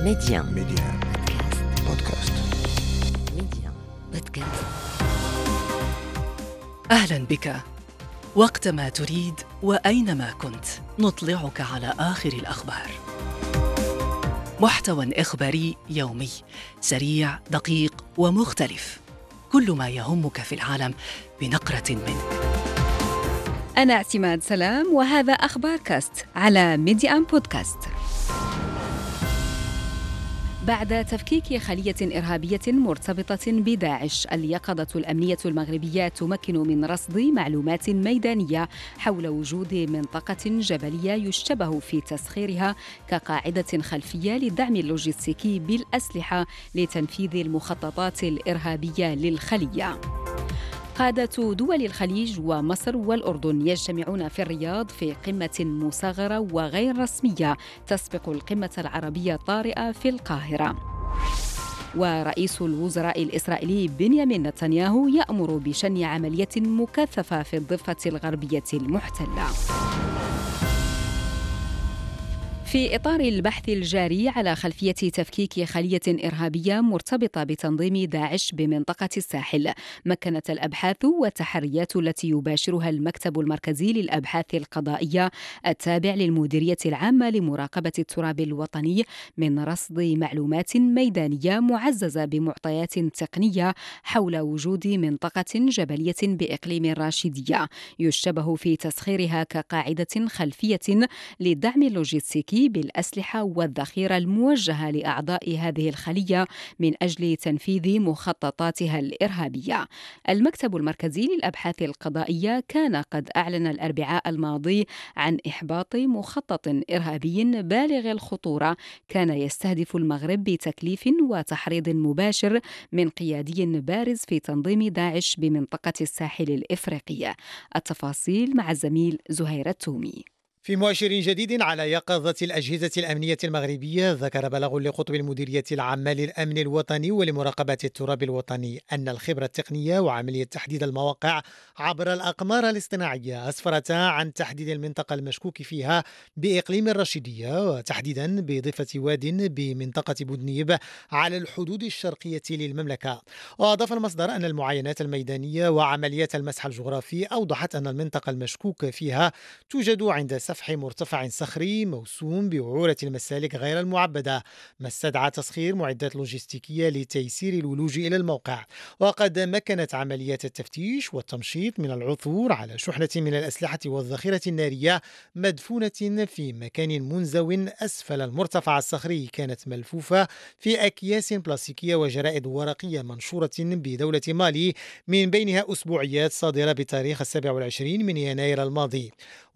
ميديان بودكاست. أهلا بك. وقتما تريد وأينما كنت نطلعك على آخر الأخبار. محتوى إخباري يومي سريع دقيق ومختلف، كل ما يهمك في العالم بنقرة منه. أنا اعتماد سلام وهذا أخبار كاست على ميديان بودكاست. بعد تفكيك خلية إرهابية مرتبطة بداعش، اليقظة الأمنية المغربية تمكن من رصد معلومات ميدانية حول وجود منطقة جبلية يشتبه في تسخيرها كقاعدة خلفية للدعم اللوجستيكي بالأسلحة لتنفيذ المخططات الإرهابية للخلية. قادة دول الخليج ومصر والأردن يجتمعون في الرياض في قمة مصغرة وغير رسمية تسبق القمة العربية الطارئة في القاهرة. ورئيس الوزراء الإسرائيلي بنيامين نتنياهو يأمر بشن عملية مكثفة في الضفة الغربية المحتلة. في إطار البحث الجاري على خلفية تفكيك خلية إرهابية مرتبطة بتنظيم داعش بمنطقة الساحل، مكنت الأبحاث والتحريات التي يباشرها المكتب المركزي للأبحاث القضائية التابع للمديرية العامة لمراقبة التراب الوطني من رصد معلومات ميدانية معززة بمعطيات تقنية حول وجود منطقة جبلية بإقليم الراشدية يشتبه في تسخيرها كقاعدة خلفية للدعم اللوجستيكي بالأسلحة والذخيرة الموجهة لأعضاء هذه الخلية من أجل تنفيذ مخططاتها الإرهابية. المكتب المركزي للأبحاث القضائية كان قد أعلن الأربعاء الماضي عن إحباط مخطط إرهابي بالغ الخطورة كان يستهدف المغرب بتكليف وتحريض مباشر من قيادي بارز في تنظيم داعش بمنطقة الساحل الإفريقي. التفاصيل مع الزميل زهير التومي. في مؤشر جديد على يقظة الأجهزة الأمنية المغربية، ذكر بلاغ لقطب المديرية العامة للأمن الوطني ولمراقبة التراب الوطني أن الخبرة التقنية وعملية تحديد المواقع عبر الأقمار الاصطناعية أسفرتا عن تحديد المنطقة المشكوك فيها بإقليم الرشيدية، وتحديدا بضفة واد بمنطقة بودنيب على الحدود الشرقية للمملكة. وأضاف المصدر أن المعاينات الميدانية وعمليات المسح الجغرافي أوضحت أن المنطقة المشكوك فيها توجد عند سفح مرتفع صخري موسوم بوعورة المسالك غير المعبدة، ما استدعى تسخير معدات لوجستيكية لتيسير الولوج إلى الموقع. وقد مكنت عمليات التفتيش والتمشيط من العثور على شحنة من الأسلحة والذخيرة النارية مدفونة في مكان منزو أسفل المرتفع الصخري، كانت ملفوفة في أكياس بلاستيكية وجرائد ورقية منشورة بدولة مالي، من بينها أسبوعيات صادرة بتاريخ 27 من يناير الماضي.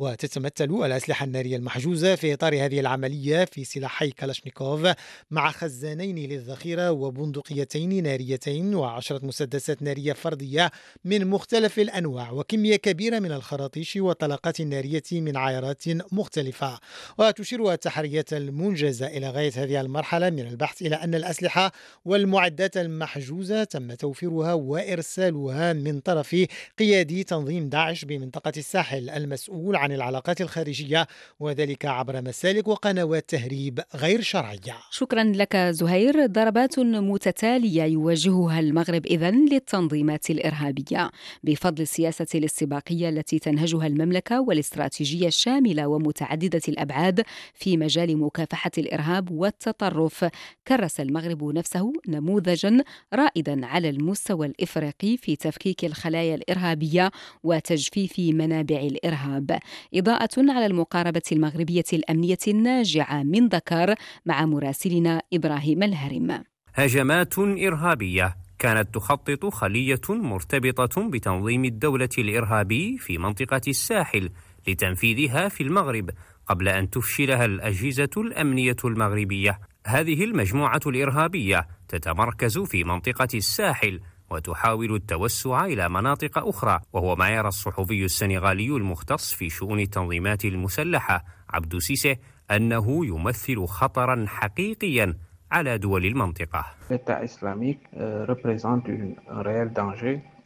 وتتمثل الأسلحة النارية المحجوزة في إطار هذه العملية في سلاحي كالاشنيكوف مع خزانين للذخيرة وبندقيتين ناريتين و10 مسدسات نارية فردية من مختلف الأنواع وكمية كبيرة من الخراطيش والطلقات النارية من عيارات مختلفة. وتشير التحريات المنجزة إلى غاية هذه المرحلة من البحث إلى أن الأسلحة والمعدات المحجوزة تم توفيرها وإرسالها من طرف قيادي تنظيم داعش بمنطقة الساحل المسؤول عن العلاقات الخارجية، وذلك عبر مسالك وقنوات تهريب غير شرعية. شكرا لك زهير. ضربات متتالية يواجهها المغرب إذن للتنظيمات الإرهابية بفضل السياسة الاستباقية التي تنهجها المملكة والاستراتيجية الشاملة ومتعددة الأبعاد في مجال مكافحة الإرهاب والتطرف. كرس المغرب نفسه نموذجا رائدا على المستوى الإفريقي في تفكيك الخلايا الإرهابية وتجفيف منابع الإرهاب. إضاءة على المقاربة المغربية الأمنية الناجعة من دكار مع مراسلنا إبراهيم الهرم. هجمات إرهابية كانت تخطط خلية مرتبطة بتنظيم الدولة الإرهابي في منطقة الساحل لتنفيذها في المغرب قبل أن تفشلها الأجهزة الأمنية المغربية. هذه المجموعة الإرهابية تتمركز في منطقة الساحل وتحاول التوسع إلى مناطق أخرى، وهو ما يرى الصحفي السنغالي المختص في شؤون التنظيمات المسلحة عبدو سيسي أنه يمثل خطرا حقيقيا على دول المنطقة. L'État islamique représente un réel danger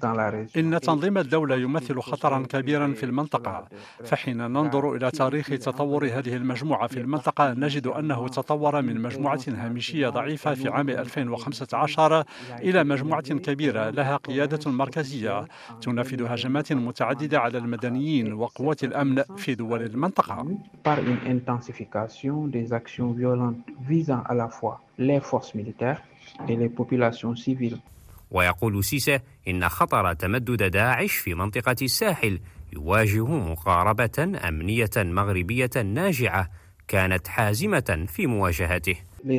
إن تنظيم الدولة يمثل خطرا كبيرا في المنطقة، فحين ننظر إلى تاريخ تطور هذه المجموعة في المنطقة نجد أنه تطور من مجموعة هامشية ضعيفة في عام 2015 إلى مجموعة كبيرة لها قيادة مركزية تنفذ هجمات متعددة على المدنيين وقوات الأمن في دول المنطقة. ويقول سيسي إن خطر تمدد داعش في منطقة الساحل يواجه مقاربة أمنية مغربية ناجعة كانت حازمة في مواجهته.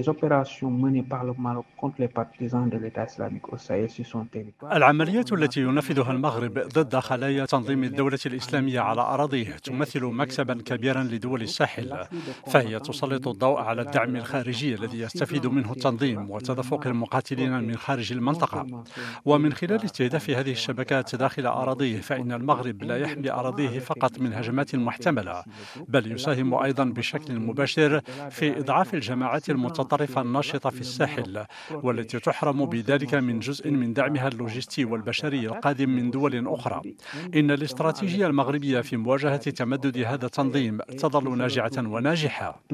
العمليات التي ينفذها المغرب ضد خلايا تنظيم الدولة الإسلامية على أراضيه تمثل مكسبا كبيرا لدول الساحل، فهي تسلط الضوء على الدعم الخارجي الذي يستفيد منه التنظيم وتدفق المقاتلين من خارج المنطقة. ومن خلال استهداف هذه الشبكات داخل أراضيه فإن المغرب لا يحمي أراضيه فقط من هجمات محتملة، بل يساهم أيضا بشكل مباشر في إضعاف الجماعات المتطرفة الناشطة في الساحل، والتي تحرم بذلك من جزء من دعمها اللوجستي والبشري القادم من دول أخرى. إن الاستراتيجية المغربية في مواجهة تمدد هذا التنظيم تظل ناجعة وناجحة.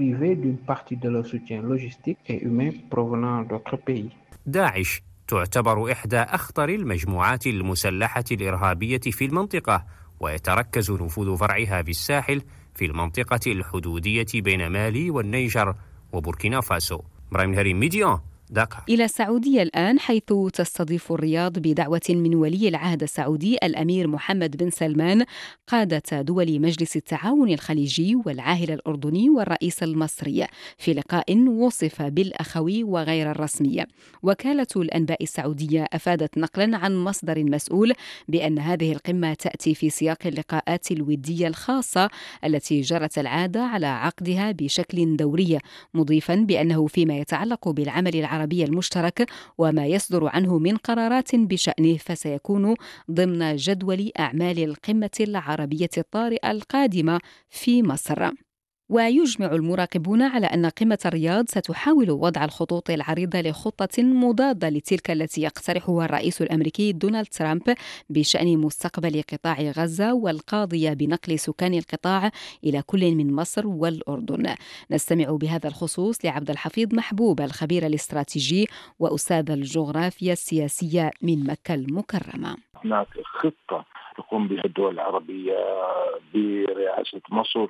داعش تعتبر إحدى أخطر المجموعات المسلحة الإرهابية في المنطقة، ويتركز نفوذ فرعها في الساحل في المنطقة الحدودية بين مالي والنيجر وبوركينا فاسو. إبراهيم الهريم، ميديان، داكار. إلى السعودية الآن، حيث تستضيف الرياض بدعوة من ولي العهد السعودي الأمير محمد بن سلمان قادة دول مجلس التعاون الخليجي والعاهل الأردني والرئيس المصري في لقاء وصف بالأخوي وغير الرسمي. وكالة الأنباء السعودية أفادت نقلا عن مصدر مسؤول بأن هذه القمة تأتي في سياق اللقاءات الودية الخاصة التي جرت العادة على عقدها بشكل دوري، مضيفا بأنه فيما يتعلق بالعمل العربي المشترك وما يصدر عنه من قرارات بشأنه فسيكون ضمن جدول أعمال القمة العربية الطارئة القادمة في مصر. ويجمع المراقبون على أن قمة الرياض ستحاول وضع الخطوط العريضة لخطة مضادة لتلك التي يقترحها الرئيس الأمريكي دونالد ترامب بشأن مستقبل قطاع غزة والقاضية بنقل سكان القطاع إلى كل من مصر والأردن. نستمع بهذا الخصوص لعبد الحفيظ محبوب، الخبير الاستراتيجي وأستاذ الجغرافيا السياسية من مكة المكرمة. هناك خطة تقوم بها الدول العربية برئاسة مصر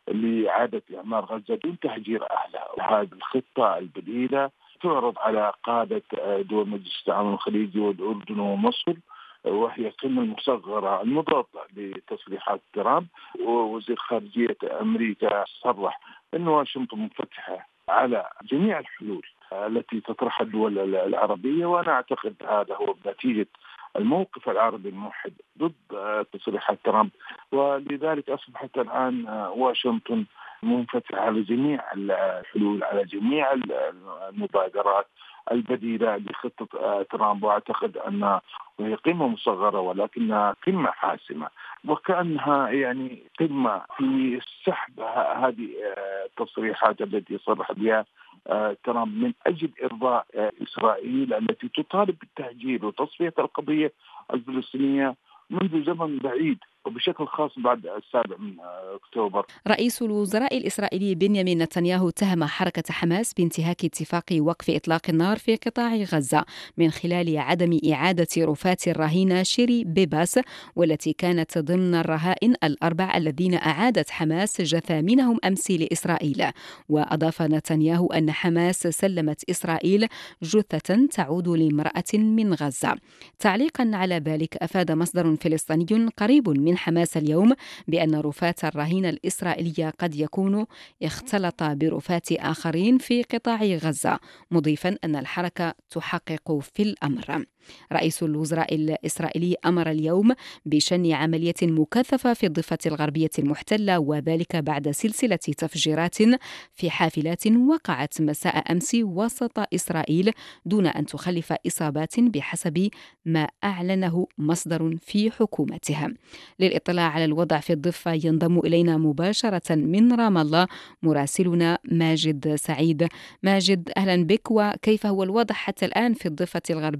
لإعادة إعمار غزة دون تهجير أهلها. هذه الخطة البديلة تعرض على قادة دول مجلس التعاون الخليجي والأردن ومصر، وهي قمة مصغرة المضادة لتصريحات ترامب. ووزير خارجية أمريكا صرح أن واشنطن منفتحة على جميع الحلول التي تطرحها الدول العربية، وأنا أعتقد هذا هو نتيجة الموقف العربي الموحد ضد تصريحات ترامب، ولذلك أصبحت الآن واشنطن منفتحة على جميع الحلول، على جميع المبادرات البديلة لخطة ترامب. وأعتقد أنها وهي قمة مصغرة ولكنها قمة حاسمة، وكأنها يعني قمة في سحب هذه التصريحات التي صرح بها ترامب من أجل إرضاء إسرائيل التي تطالب بالتهجير وتصفية القضية الفلسطينية منذ زمن بعيد، وبشكل خاص بعد 7 أكتوبر. رئيس الوزراء الإسرائيلي بنيامين نتنياهو اتهم حركة حماس بانتهاك اتفاق وقف إطلاق النار في قطاع غزة من خلال عدم إعادة رفات الرهينة شيري بيباس، والتي كانت ضمن الرهائن الأربع الذين أعادت حماس جثامينهم أمس لإسرائيل. وأضاف نتنياهو أن حماس سلمت إسرائيل جثة تعود لامرأة من غزة. تعليقا على ذلك، أفاد مصدر فلسطيني قريب من حماس اليوم بأن رفات الرهينة الإسرائيلية قد يكون اختلط برفات آخرين في قطاع غزة، مضيفا أن الحركة تحقق في الأمر. رئيس الوزراء الإسرائيلي أمر اليوم بشن عملية مكثفة في الضفة الغربية المحتلة، وذلك بعد سلسلة تفجيرات في حافلات وقعت مساء أمس وسط إسرائيل دون أن تخلف إصابات بحسب ما أعلنه مصدر في حكومتها. للإطلاع على الوضع في الضفة ينضم إلينا مباشرة من رام الله مراسلنا ماجد سعيد. ماجد، أهلا بك، وكيف هو الوضع حتى الآن في الضفة الغربية المحتلة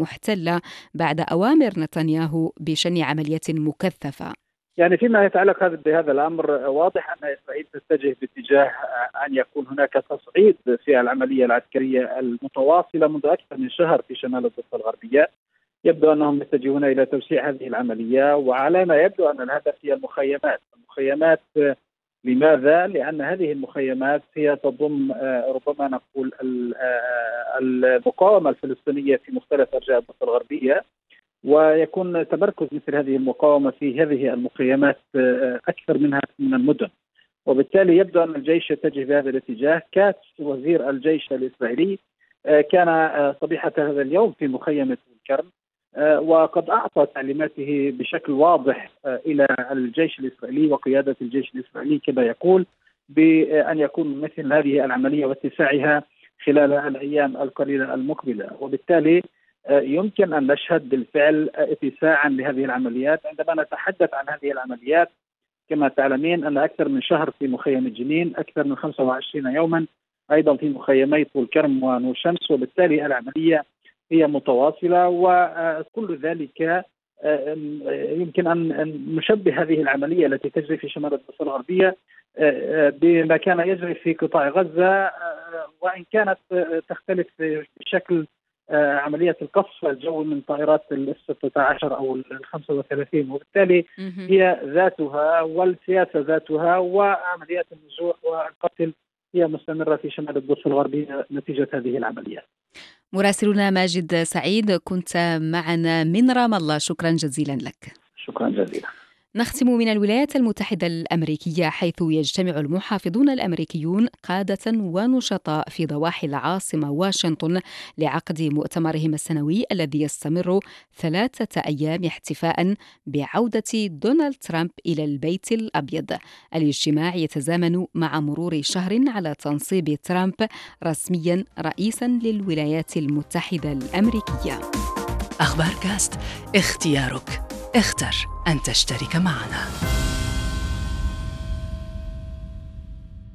محتلة بعد أوامر نتنياهو بشن عمليات مكثفة. يعني فيما يتعلق بهذا الأمر واضح أن إسرائيل تتجه باتجاه أن يكون هناك تصعيد في العملية العسكرية المتواصلة منذ أكثر من شهر في شمال الضفة الغربية. يبدو أنهم يتجهون إلى توسيع هذه العملية، وعلى ما يبدو أن الهدف هي المخيمات. لماذا؟ لأن هذه المخيمات هي تضم ربما نقول المقاومة الفلسطينية في مختلف أرجاء الضفة الغربية، ويكون تمركز مثل هذه المقاومة في هذه المخيمات أكثر منها من المدن، وبالتالي يبدو أن الجيش يتجه بهذا الاتجاه. كاتس وزير الجيش الإسرائيلي كان صبيحة هذا اليوم في مخيمة الكرم، وقد أعطى تعليماته بشكل واضح إلى الجيش الإسرائيلي وقيادة الجيش الإسرائيلي كما يقول بأن يكون مثل هذه العملية واتساعها خلال الأيام القليلة المقبلة، وبالتالي يمكن أن نشهد بالفعل اتساعا لهذه العمليات. عندما نتحدث عن هذه العمليات كما تعلمين أن أكثر من شهر في مخيم جنين، أكثر من 25 يوما أيضا في مخيمي طول كرم ونور شمس، وبالتالي العملية هي متواصلة. وكل ذلك يمكن أن نشبه هذه العملية التي تجري في شمال الضفة الغربية بما كان يجري في قطاع غزة، وإن كانت تختلف بشكل عملية القصف الجوي من طائرات ال-16 أو ال-35، وبالتالي هي ذاتها والسياسة ذاتها وعمليات النزوح والقتل هي مستمرة في شمال الضفة الغربية نتيجة هذه العمليات. مراسلنا ماجد سعيد كنت معنا من رام الله، شكرا جزيلا لك. شكرا جزيلا. نختم من الولايات المتحدة الأمريكية، حيث يجتمع المحافظون الأمريكيون قادة ونشطاء في ضواحي العاصمة واشنطن لعقد مؤتمرهم السنوي الذي يستمر 3 أيام احتفاء بعودة دونالد ترامب إلى البيت الأبيض. الاجتماع يتزامن مع مرور شهر على تنصيب ترامب رسميا رئيسا للولايات المتحدة الأمريكية. أخبار كاست، اختيارك، اختر أن تشترك معنا.